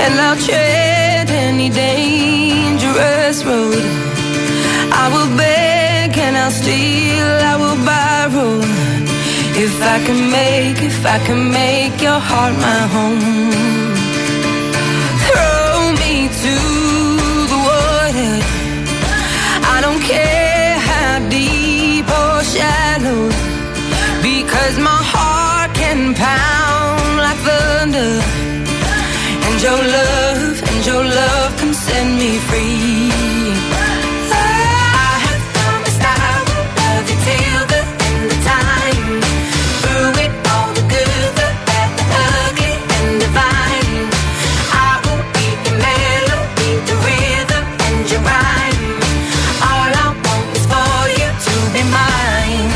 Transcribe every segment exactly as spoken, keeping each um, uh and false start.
and I'll tread any dangerous road. I will beg and I'll steal, I will borrow. If I can make, if I can make your heart my home. Throw me to the water, I don't care how deep or shallow, because my heart can pound like thunder, and your love, and your love can set me free. I have promised I will love you till the end of time, through it all, the good, the bad, the ugly, and divine. I will be your melody, the rhythm, and your rhyme. All I want is for you to be mine.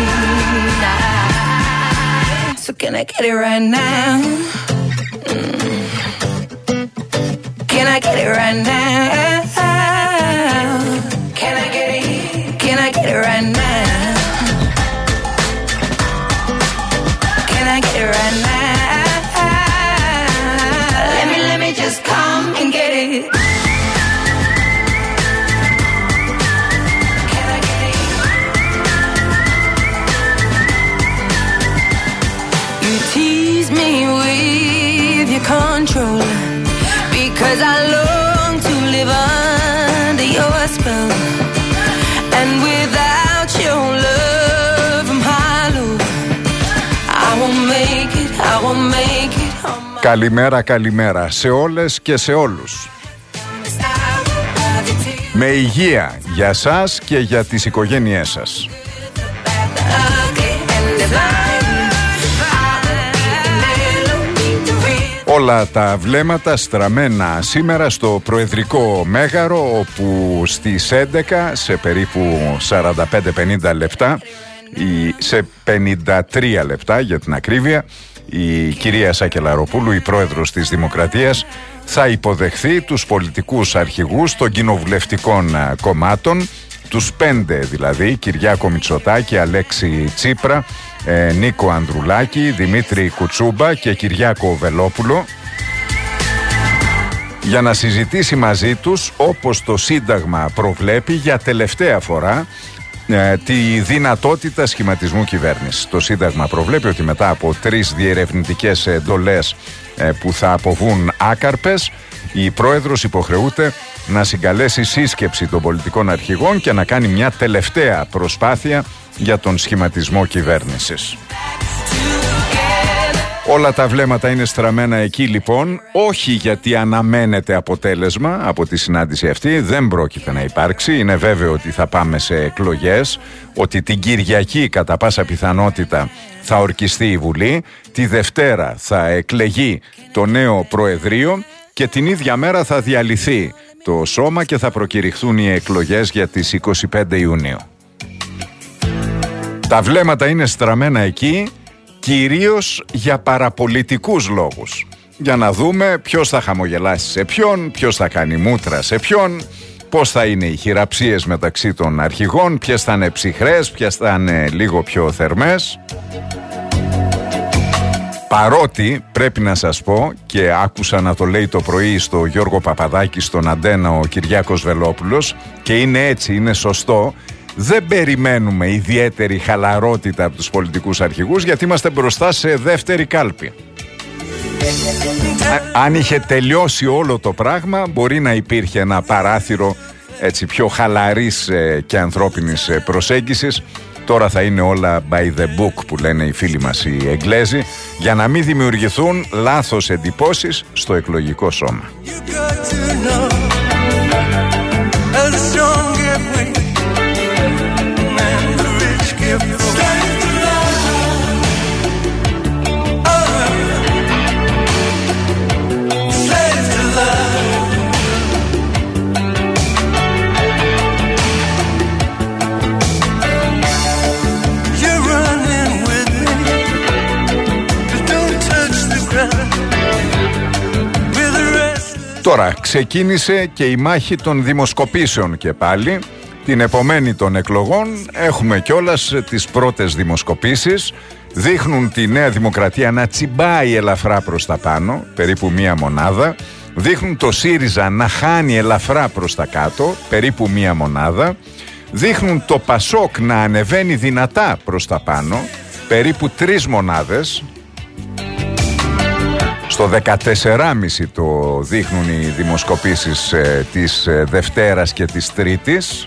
So can I get it right now? Mm. Can I get it right now? Can I get it? Can I get it right now? Can I get it right now? Let me, let me just come and get it. Can I get it? You tease me with your control, because I long to live under your spell, and without your love I'm hollow. I won't make it, I won't make it on my... Καλημέρα, καλημέρα σε όλες και σε όλους. Με υγεία για σας και για τις οικογένειές σας. Όλα τα βλέμματα στραμμένα σήμερα στο Προεδρικό Μέγαρο, όπου στις έντεκα, σε περίπου σαράντα πέντε πενήντα λεπτά, ή σε πενήντα τρία λεπτά για την ακρίβεια, η κυρία Σακελαροπούλου, η πρόεδρος της Δημοκρατίας, θα υποδεχθεί τους πολιτικούς αρχηγούς των κοινοβουλευτικών κομμάτων, τους πέντε δηλαδή, Κυριάκο Μητσοτάκη, Αλέξη Τσίπρα, ε, Νίκο Ανδρουλάκη, Δημήτρη Κουτσούμπα και Κυριάκο Βελόπουλο, για να συζητήσει μαζί τους, όπως το Σύνταγμα προβλέπει, για τελευταία φορά ε, τη δυνατότητα σχηματισμού κυβέρνησης. Το Σύνταγμα προβλέπει ότι μετά από τρεις διερευνητικές εντολές ε, που θα αποβούν άκαρπες, η πρόεδρος υποχρεούται να συγκαλέσει σύσκεψη των πολιτικών αρχηγών και να κάνει μια τελευταία προσπάθεια για τον σχηματισμό κυβέρνησης. Όλα τα βλέμματα είναι στραμμένα εκεί λοιπόν, όχι γιατί αναμένεται αποτέλεσμα από τη συνάντηση αυτή, δεν πρόκειται να υπάρξει. Είναι βέβαιο ότι θα πάμε σε εκλογές, ότι την Κυριακή κατά πάσα πιθανότητα θα ορκιστεί η Βουλή, τη Δευτέρα θα εκλεγεί το νέο Προεδρείο και την ίδια μέρα θα διαλυθεί το σώμα και θα προκηρυχθούν οι εκλογές για τις είκοσι πέντε Ιουνίου. Τα βλέμματα είναι στραμμένα εκεί, κυρίως για παραπολιτικούς λόγους. Για να δούμε ποιος θα χαμογελάσει σε ποιον, ποιος θα κάνει μούτρα σε ποιον, πώς θα είναι οι χειραψίες μεταξύ των αρχηγών, ποιες θα είναι ψυχρές, ποιες θα είναι λίγο πιο θερμές. Παρότι πρέπει να σας πω, και άκουσα να το λέει το πρωί στο Γιώργο Παπαδάκη στον Αντένα ο Κυριάκος Βελόπουλος, και είναι έτσι, είναι σωστό, δεν περιμένουμε ιδιαίτερη χαλαρότητα από τους πολιτικούς αρχηγούς, γιατί είμαστε μπροστά σε δεύτερη κάλπη. Α, αν είχε τελειώσει όλο το πράγμα, μπορεί να υπήρχε ένα παράθυρο έτσι πιο χαλαρής ε, και ανθρώπινης ε, προσέγγισης. Τώρα θα είναι όλα by the book που λένε οι φίλοι μας οι Εγγλέζοι, για να μην δημιουργηθούν λάθος εντυπώσεις στο εκλογικό σώμα. Τώρα ξεκίνησε και η μάχη των δημοσκοπήσεων και πάλι. Την επομένη των εκλογών έχουμε κιόλας τις πρώτες δημοσκοπήσεις. Δείχνουν τη Νέα Δημοκρατία να τσιμπάει ελαφρά προς τα πάνω, περίπου μία μονάδα. δείχνουν το ΣΥΡΙΖΑ να χάνει ελαφρά προς τα κάτω, περίπου μία μονάδα. Δείχνουν το ΠΑΣΟΚ να ανεβαίνει δυνατά προς τα πάνω, περίπου τρεις μονάδες. Στο δεκατέσσερα κόμμα πέντε το δείχνουν οι δημοσκοπήσεις ε, της ε, Δευτέρας και της Τρίτης.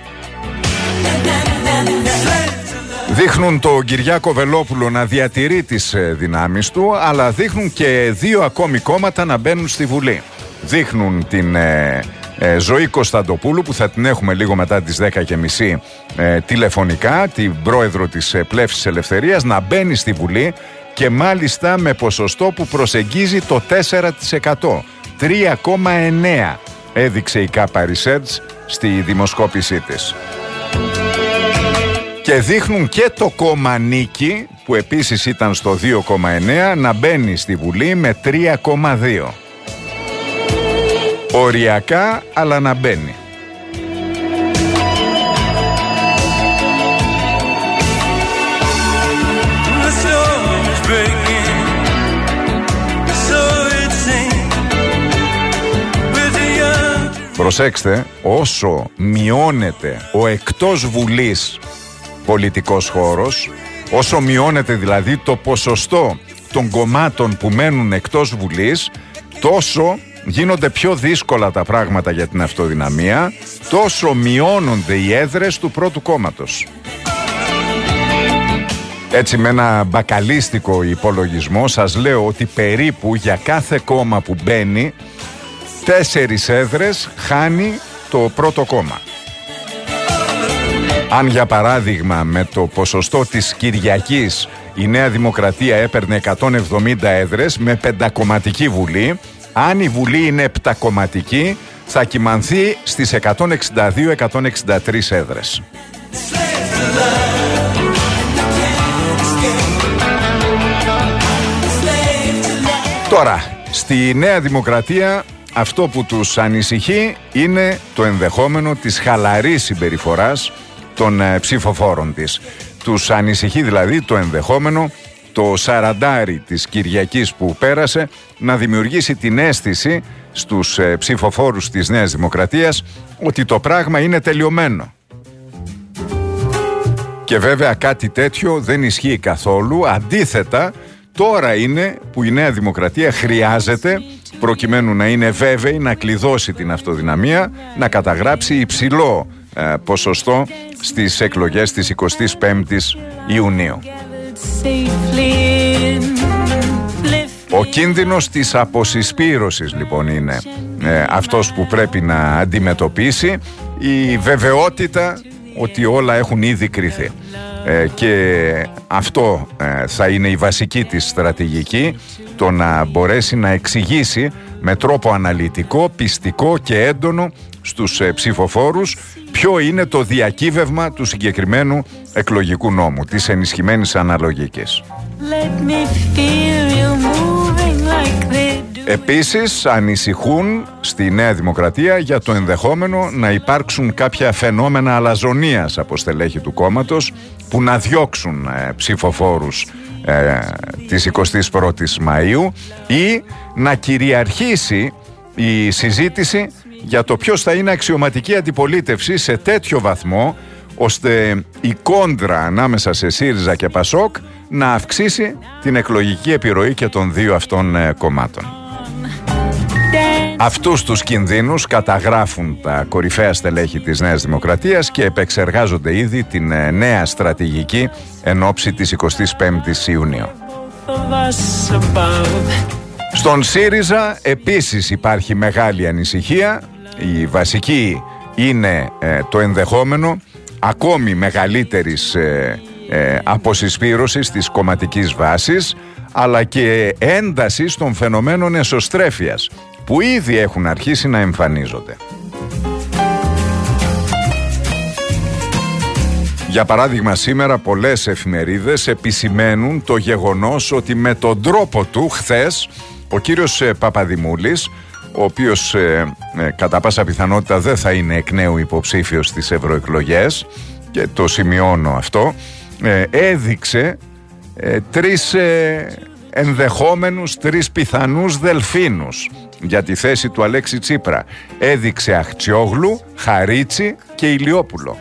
Δείχνουν τον Κυριάκο Βελόπουλο να διατηρεί τις ε, δυνάμεις του, αλλά δείχνουν και δύο ακόμη κόμματα να μπαίνουν στη Βουλή. Δείχνουν την ε, ε, Ζωή Κωνσταντοπούλου, που θα την έχουμε λίγο μετά τις δέκα και μισή ε, τηλεφωνικά, την πρόεδρο της ε, Πλεύσης Ελευθερίας, να μπαίνει στη Βουλή, και μάλιστα με ποσοστό που προσεγγίζει το τέσσερα τοις εκατό. τρία κόμμα εννέα έδειξε η Κάπα Research στη δημοσκόπησή της. Και δείχνουν και το κόμμα Νίκη, που επίσης ήταν στο δύο κόμμα εννέα, να μπαίνει στη Βουλή με τρία κόμμα δύο. Οριακά, αλλά να μπαίνει. Προσέξτε, όσο μειώνεται ο εκτός Βουλής πολιτικός χώρος, όσο μειώνεται δηλαδή το ποσοστό των κομμάτων που μένουν εκτός Βουλής, τόσο γίνονται πιο δύσκολα τα πράγματα για την αυτοδυναμία, τόσο μειώνονται οι έδρες του πρώτου κόμματος. Έτσι, με ένα μπακαλίστικο υπολογισμό σας λέω ότι περίπου για κάθε κόμμα που μπαίνει, τέσσερις έδρες χάνει το πρώτο κόμμα. Αν για παράδειγμα με το ποσοστό της Κυριακής η Νέα Δημοκρατία έπαιρνε εκατόν εβδομήντα έδρες με πεντακομματική Βουλή, αν η Βουλή είναι επτακομματική θα κυμανθεί στις εκατόν εξήντα δύο με εκατόν εξήντα τρεις έδρες. Τώρα, στη Νέα Δημοκρατία αυτό που τους ανησυχεί είναι το ενδεχόμενο της χαλαρής συμπεριφοράς των ε, ψηφοφόρων της. Τους ανησυχεί δηλαδή το ενδεχόμενο το σαραντάρι της Κυριακής που πέρασε να δημιουργήσει την αίσθηση στους ε, ψηφοφόρους της Νέας Δημοκρατίας ότι το πράγμα είναι τελειωμένο. Και βέβαια κάτι τέτοιο δεν ισχύει καθόλου. Αντίθετα, τώρα είναι που η Νέα Δημοκρατία χρειάζεται, προκειμένου να είναι βέβαιη να κλειδώσει την αυτοδυναμία, να καταγράψει υψηλό ε, ποσοστό στις εκλογές της εικοστής πέμπτης Ιουνίου. Ο κίνδυνος της αποσυσπήρωσης λοιπόν είναι ε, αυτός που πρέπει να αντιμετωπίσει, η βεβαιότητα ότι όλα έχουν ήδη κριθεί. Ε, και αυτό ε, θα είναι η βασική της στρατηγική, το να μπορέσει να εξηγήσει με τρόπο αναλυτικό, πιστικό και έντονο στους ε, ψηφοφόρους ποιο είναι το διακύβευμα του συγκεκριμένου εκλογικού νόμου, της ενισχυμένης αναλογικής. Επίσης ανησυχούν στη Νέα Δημοκρατία για το ενδεχόμενο να υπάρξουν κάποια φαινόμενα αλαζονίας από στελέχη του κόμματος που να διώξουν ε, ψηφοφόρους ε, της εικοστής πρώτης Μαΐου ή να κυριαρχήσει η συζήτηση για το ποιος θα είναι αξιωματική αντιπολίτευση σε τέτοιο βαθμό ώστε η κόντρα ανάμεσα σε ΣΥΡΙΖΑ και ΠΑΣΟΚ να αυξήσει την εκλογική επιρροή και των δύο αυτών ε, κομμάτων. Αυτούς τους κινδύνους καταγράφουν τα κορυφαία στελέχη της Νέας Δημοκρατίας και επεξεργάζονται ήδη την ε, νέα στρατηγική εν ώψη της εικοστής πέμπτης Ιουνίου. Στον ΣΥΡΙΖΑ επίσης υπάρχει μεγάλη ανησυχία. Η βασική είναι ε, το ενδεχόμενο ακόμη μεγαλύτερης ε, ε, αποσυσπήρωσης της κομματικής βάσης, αλλά και έντασης των φαινομένων εσωστρέφειας που ήδη έχουν αρχίσει να εμφανίζονται. Για παράδειγμα, σήμερα πολλές εφημερίδες επισημαίνουν το γεγονός ότι με τον τρόπο του χθες ο κύριος ε, Παπαδημούλης, ο οποίος ε, ε, κατά πάσα πιθανότητα δεν θα είναι εκ νέου υποψήφιος στις ευρωεκλογές, και το σημειώνω αυτό, ε, έδειξε ε, τρεις ε, ενδεχόμενους τρεις πιθανούς δελφίνους για τη θέση του Αλέξη Τσίπρα. Έδειξε Αχτσιόγλου, Χαρίτσι και Ηλιόπουλο.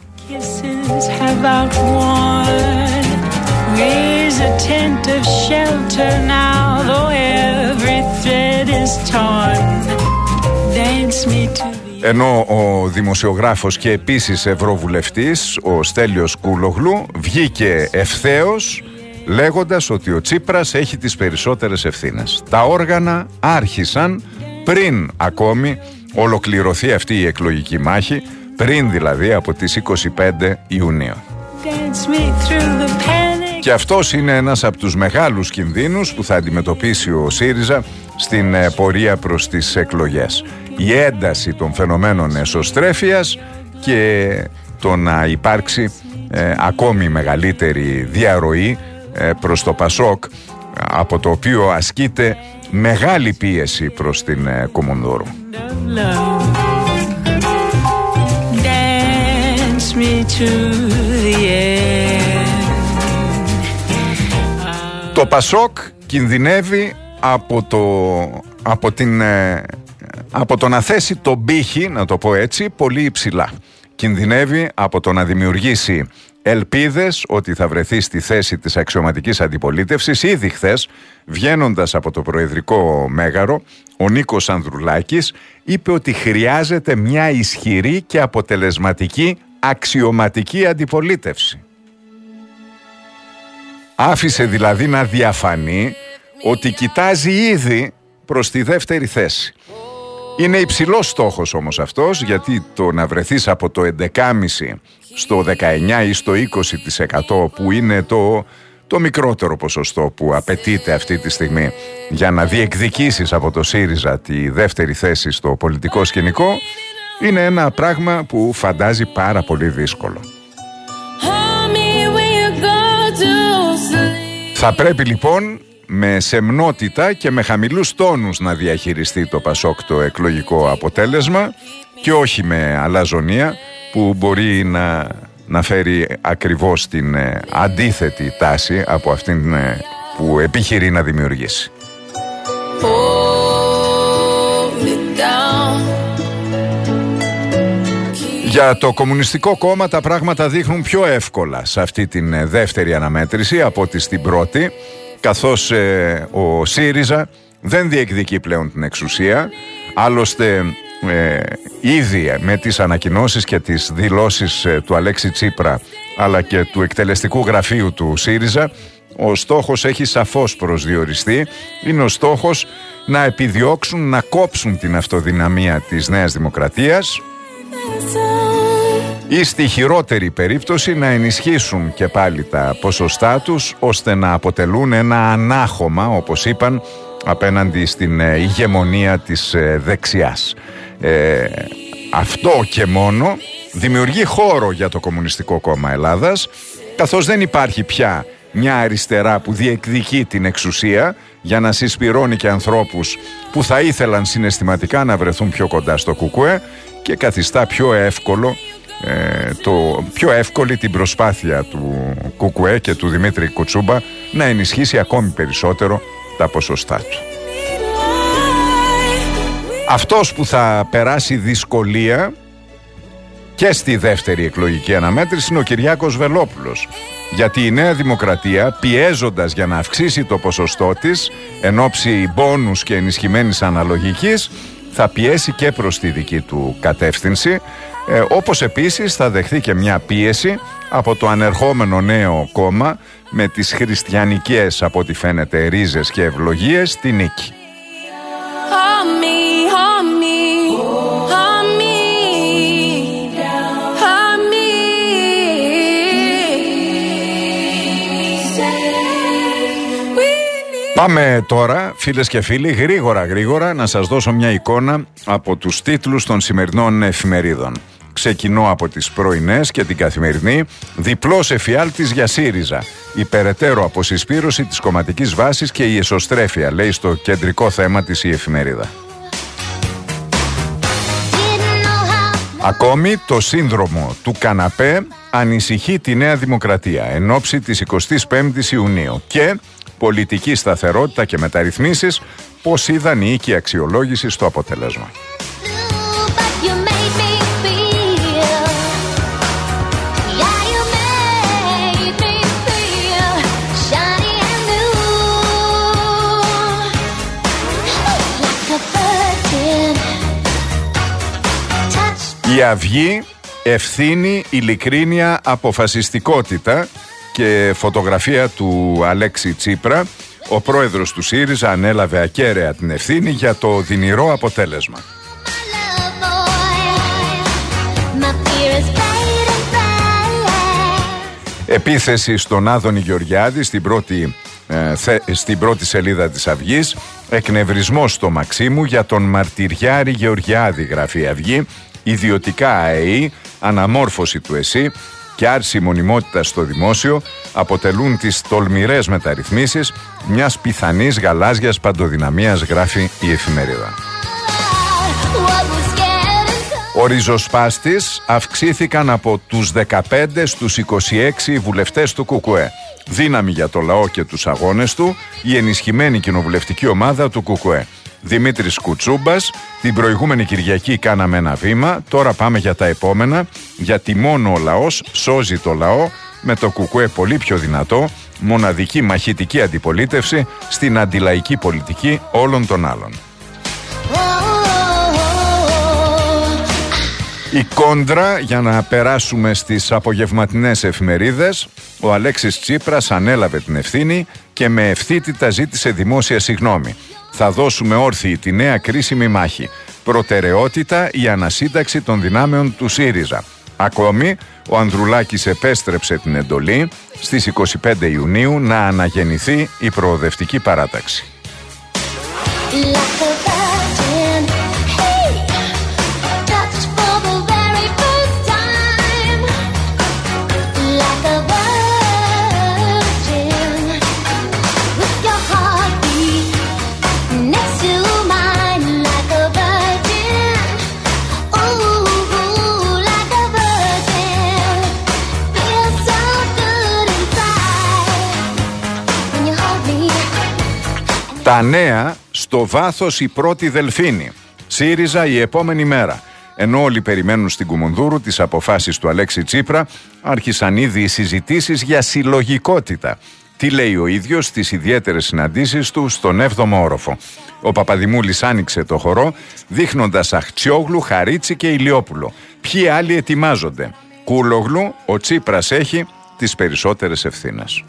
Ενώ ο δημοσιογράφος και επίσης ευρωβουλευτής, ο Στέλιος Κούλογλου, βγήκε ευθέως λέγοντας ότι ο Τσίπρας έχει τις περισσότερες ευθύνες. Τα όργανα άρχισαν πριν ακόμη ολοκληρωθεί αυτή η εκλογική μάχη, πριν δηλαδή από τις είκοσι πέντε Ιουνίου. Και αυτός είναι ένας από τους μεγάλους κινδύνους που θα αντιμετωπίσει ο ΣΥΡΙΖΑ στην πορεία προς τις εκλογές. Η ένταση των φαινομένων εσωστρέφειας και το να υπάρξει ε, ακόμη μεγαλύτερη διαρροή ε, προς το ΠΑΣΟΚ, από το οποίο ασκείται μεγάλη πίεση προς την ε, Κομουνδούρου. Το ΠΑΣΟΚ κινδυνεύει από το, από την, από το να θέσει τον πύχη, να το πω έτσι, πολύ υψηλά. Κινδυνεύει από το να δημιουργήσει ελπίδες ότι θα βρεθεί στη θέση της αξιωματικής αντιπολίτευσης. Ήδη χθες, βγαίνοντας από το προεδρικό μέγαρο, ο Νίκος Ανδρουλάκης είπε ότι χρειάζεται μια ισχυρή και αποτελεσματική αξιωματική αντιπολίτευση. Άφησε δηλαδή να διαφανεί ότι κοιτάζει ήδη προς τη δεύτερη θέση. Είναι υψηλός στόχος όμως αυτός, γιατί το να βρεθείς από το έντεκα κόμμα πέντε στο δεκαεννιά ή στο είκοσι τοις εκατό, που είναι το, το μικρότερο ποσοστό που απαιτείται αυτή τη στιγμή για να διεκδικήσεις από το ΣΥΡΙΖΑ τη δεύτερη θέση στο πολιτικό σκηνικό, είναι ένα πράγμα που φαντάζει πάρα πολύ δύσκολο. Θα πρέπει λοιπόν με σεμνότητα και με χαμηλούς τόνους να διαχειριστεί το ΠΑΣΟΚ το εκλογικό αποτέλεσμα και όχι με αλαζονία που μπορεί να, να φέρει ακριβώς την ε, αντίθετη τάση από αυτήν ε, που επιχειρεί να δημιουργήσει. Για το Κομμουνιστικό Κόμμα τα πράγματα δείχνουν πιο εύκολα σε αυτή την δεύτερη αναμέτρηση από ότι στην πρώτη, καθώς ε, ο ΣΥΡΙΖΑ δεν διεκδικεί πλέον την εξουσία. Άλλωστε ε, ήδη με τις ανακοινώσεις και τις δηλώσεις ε, του Αλέξη Τσίπρα αλλά και του εκτελεστικού γραφείου του ΣΥΡΙΖΑ, ο στόχος έχει σαφώς προσδιοριστεί. Είναι ο στόχος να επιδιώξουν να κόψουν την αυτοδυναμία της Νέας Δημοκρατίας ή στη χειρότερη περίπτωση να ενισχύσουν και πάλι τα ποσοστά τους ώστε να αποτελούν ένα ανάχωμα, όπως είπαν, απέναντι στην ηγεμονία της δεξιάς. Ε, αυτό και μόνο δημιουργεί χώρο για το Κομμουνιστικό Κόμμα Ελλάδας, καθώς δεν υπάρχει πια μια αριστερά που διεκδικεί την εξουσία για να συσπυρώνει και ανθρώπους που θα ήθελαν συναισθηματικά να βρεθούν πιο κοντά στο ΚΚΕ, και καθιστά πιο εύκολο ε, το, πιο εύκολη την προσπάθεια του ΚΚΕ και του Δημήτρη Κουτσούμπα να ενισχύσει ακόμη περισσότερο τα ποσοστά του. Αυτός που θα περάσει δυσκολία και στη δεύτερη εκλογική αναμέτρηση είναι ο Κυριάκος Βελόπουλος, γιατί η Νέα Δημοκρατία, πιέζοντας για να αυξήσει το ποσοστό της εν ώψη μπόνους και ενισχυμένης αναλογικής, θα πιέσει και προς τη δική του κατεύθυνση, ε, όπως επίσης θα δεχθεί και μια πίεση από το ανερχόμενο νέο κόμμα με τις χριστιανικές, από ό,τι φαίνεται, ρίζες και ευλογίες στη νίκη. Πάμε τώρα, φίλες και φίλοι, γρήγορα γρήγορα να σας δώσω μια εικόνα από τους τίτλους των σημερινών εφημερίδων. Ξεκινώ από τις πρωινές και την Καθημερινή. Διπλός εφιάλτης για ΣΥΡΙΖΑ. Η περαιτέρω αποσυσπήρωση της κομματικής βάσης και η εσωστρέφεια, λέει στο κεντρικό θέμα της η εφημερίδα. Ακόμη το σύνδρομο του καναπέ ανησυχεί τη Νέα Δημοκρατία εν ώψη της εικοστής πέμπτης Ιουνίου και πολιτική σταθερότητα και μεταρρυθμίσεις, πώς είδαν οι οίκοι αξιολόγηση στο αποτέλεσμα. Η Αυγή, ευθύνη, ειλικρίνεια, αποφασιστικότητα και φωτογραφία του Αλέξη Τσίπρα. Ο πρόεδρος του ΣΥΡΙΖΑ ανέλαβε ακέραια την ευθύνη για το οδυνηρό αποτέλεσμα. Επίθεση στον Άδωνη Γεωργιάδη στην πρώτη, ε, θε, στην πρώτη σελίδα της Αυγής. Εκνευρισμός στο Μαξίμου για τον μαρτυριάρη Γεωργιάδη, γράφει η Αυγή. Ιδιωτικά ΑΕΗ, αναμόρφωση του ΕΣΥ και άρση μονιμότητας στο δημόσιο αποτελούν τις τολμηρές μεταρρυθμίσεις μιας πιθανής γαλάζιας παντοδυναμίας, γράφει η εφημερίδα. Ο ριζοσπάστης αυξήθηκαν από τους δεκαπέντε στους είκοσι έξι βουλευτές του ΚΚΕ. Δύναμη για το λαό και τους αγώνες του, η ενισχυμένη κοινοβουλευτική ομάδα του ΚΚΕ. Δημήτρης Κουτσούμπας, την προηγούμενη Κυριακή κάναμε ένα βήμα, τώρα πάμε για τα επόμενα, γιατί μόνο ο λαός σώζει το λαό, με το ΚΚΕ πολύ πιο δυνατό, μοναδική μαχητική αντιπολίτευση στην αντιλαϊκή πολιτική όλων των άλλων. Η κόντρα, για να περάσουμε στις απογευματινές εφημερίδες. Ο Αλέξης Τσίπρας ανέλαβε την ευθύνη και με ευθύτητα ζήτησε δημόσια συγγνώμη. Θα δώσουμε όρθιη τη νέα κρίσιμη μάχη. Προτεραιότητα η ανασύνταξη των δυνάμεων του ΣΥΡΙΖΑ. Ακόμη, ο Ανδρουλάκης επέστρεψε την εντολή στις είκοσι πέντε Ιουνίου να αναγεννηθεί η προοδευτική παράταξη. Τα νέα στο βάθος η πρώτη Δελφίνη. ΣΥΡΙΖΑ η επόμενη μέρα. Ενώ όλοι περιμένουν στην Κουμουνδούρου τις αποφάσεις του Αλέξη Τσίπρα, άρχισαν ήδη οι συζητήσεις για συλλογικότητα. Τι λέει ο ίδιος στις ιδιαίτερες συναντήσεις του στον έβδομο όροφο. Ο Παπαδημούλης άνοιξε το χορό, δείχνοντας Αχτσιόγλου, Χαρίτσι και Ηλιόπουλο. Ποιοι άλλοι ετοιμάζονται. Κούλογλου, ο Τσίπρας έχει τις περισσότερες ευθύνες.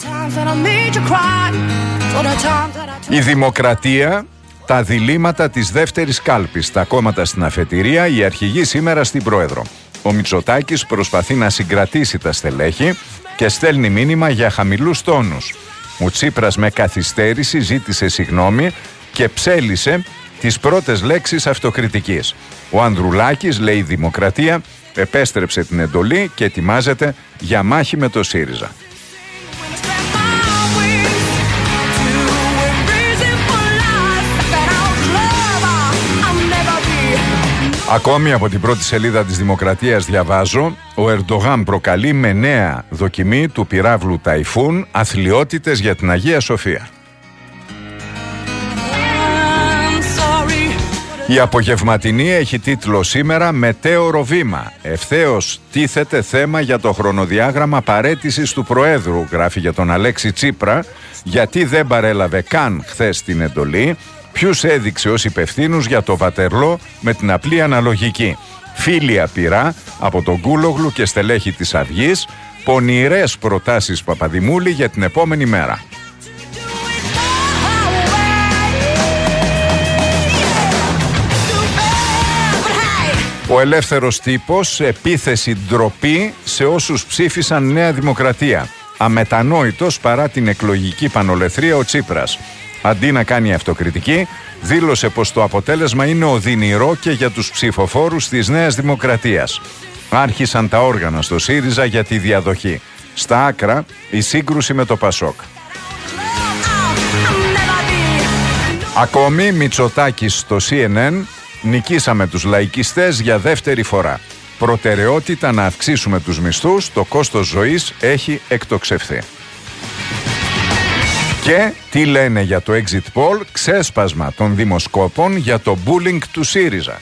Η Δημοκρατία, τα διλήμματα της δεύτερης κάλπης, τα κόμματα στην αφετηρία, η αρχηγή σήμερα στην Πρόεδρο. Ο Μητσοτάκης προσπαθεί να συγκρατήσει τα στελέχη και στέλνει μήνυμα για χαμηλούς τόνους. Ο Τσίπρας με καθυστέρηση ζήτησε συγγνώμη και ψέλισε τις πρώτες λέξεις αυτοκριτικής. Ο Ανδρουλάκης, λέει η Δημοκρατία, επέστρεψε την εντολή και ετοιμάζεται για μάχη με το ΣΥΡΙΖΑ. Ακόμη από την πρώτη σελίδα της Δημοκρατίας διαβάζω: ο Ερντογάν προκαλεί με νέα δοκιμή του πυράβλου Ταϊφούν αθλιότητες για την Αγία Σοφία. Η απογευματινή έχει τίτλο σήμερα «Μετέωρο βήμα». Ευθέως τίθεται θέμα για το χρονοδιάγραμμα παραίτησης του Προέδρου, γράφει για τον Αλέξη Τσίπρα, γιατί δεν παρέλαβε καν χθες την εντολή. Ποιους έδειξε ως υπευθύνους για το Βατερλό με την απλή αναλογική. Φίλοι απειρά από τον Κούλογλου και στελέχη της Αυγής, πονηρές προτάσεις Παπαδημούλη για την επόμενη μέρα. Ο Ελεύθερος Τύπος, επίθεση ντροπή σε όσους ψήφισαν Νέα Δημοκρατία. Αμετανόητος παρά την εκλογική πανολεθρία ο Τσίπρας. Αντί να κάνει αυτοκριτική, δήλωσε πως το αποτέλεσμα είναι οδυνηρό και για τους ψηφοφόρους της Νέας Δημοκρατίας. Άρχισαν τα όργανα στο ΣΥΡΙΖΑ για τη διαδοχή. Στα άκρα, η σύγκρουση με το ΠΑΣΟΚ. Ακόμη, Μητσοτάκης στο σι εν εν, Νικήσαμε τους λαϊκιστές για δεύτερη φορά. Προτεραιότητα να αυξήσουμε τους μισθούς, το κόστος ζωής έχει εκτοξευθεί. Και τι λένε για το exit poll, ξέσπασμα των δημοσκόπων για το bullying του ΣΥΡΙΖΑ.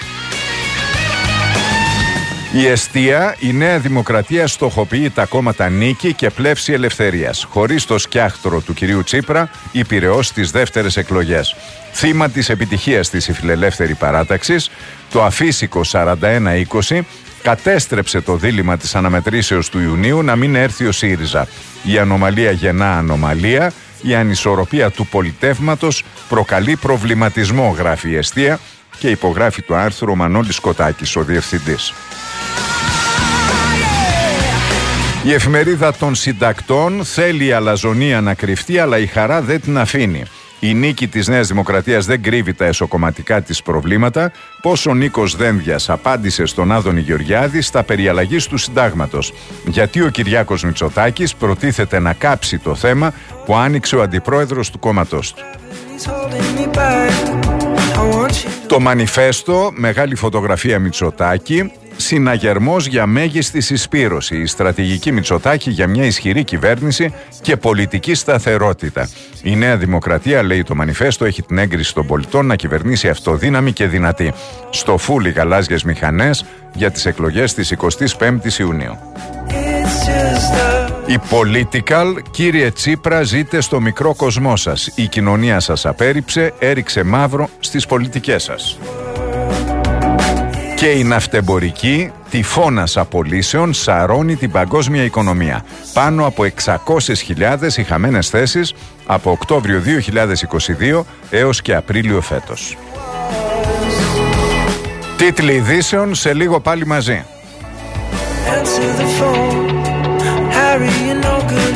Η εστία, η Νέα Δημοκρατία στοχοποιεί τα κόμματα Νίκη και Πλεύση Ελευθερίας. Χωρίς το σκιάχτρο του κυρίου Τσίπρα, η Πειραιώς στις δεύτερες εκλογές. Θύμα της επιτυχίας της η φιλελεύθερη παράταξης, το αφύσικο σαράντα ένα είκοσι κατέστρεψε το δίλημμα της αναμετρήσεως του Ιουνίου να μην έρθει ο ΣΥΡΙΖΑ. Η ανομαλία γεννά ανομαλία, η ανισορροπία του πολιτεύματος προκαλεί προβληματισμό, γράφει η εστία και υπογράφει το άρθρο ο Μανώλης Κοτάκης, ο διευθυντής. Η εφημερίδα των συντακτών θέλει η αλαζονία να κρυφτεί, αλλά η χαρά δεν την αφήνει. Η νίκη της Νέας Δημοκρατίας δεν κρύβει τα εσωκομματικά της προβλήματα, πως ο Νίκος Δένδιας απάντησε στον Άδωνη Γεωργιάδη στα περί αλλαγής του συντάγματος. Γιατί ο Κυριάκος Μητσοτάκης προτίθεται να κάψει το θέμα που άνοιξε ο αντιπρόεδρος του κόμματός του. Το μανιφέστο, μεγάλη φωτογραφία Μητσοτάκη, συναγερμός για μέγιστη συσπήρωση, η στρατηγική Μητσοτάκη για μια ισχυρή κυβέρνηση και πολιτική σταθερότητα. Η Νέα Δημοκρατία, λέει το μανιφέστο, έχει την έγκριση των πολιτών να κυβερνήσει αυτοδύναμη και δυνατή. Στο φουλ οι γαλάζιες μηχανές για τις εκλογές της εικοστής πέμπτης Ιουνίου. Η Political, κύριε Τσίπρα, ζείτε στο μικρό κοσμό σας. Η κοινωνία σας απέρριψε, έριξε μαύρο στις πολιτικές σας. Και η ναυτεμπορική, τυφώνας απολύσεων, σαρώνει την παγκόσμια οικονομία. Πάνω από εξακόσιες χιλιάδες οι χαμένες θέσεις από Οκτώβριο δύο χιλιάδες είκοσι δύο έως και Απρίλιο φέτος. Τίτλοι ειδήσεων σε λίγο πάλι μαζί.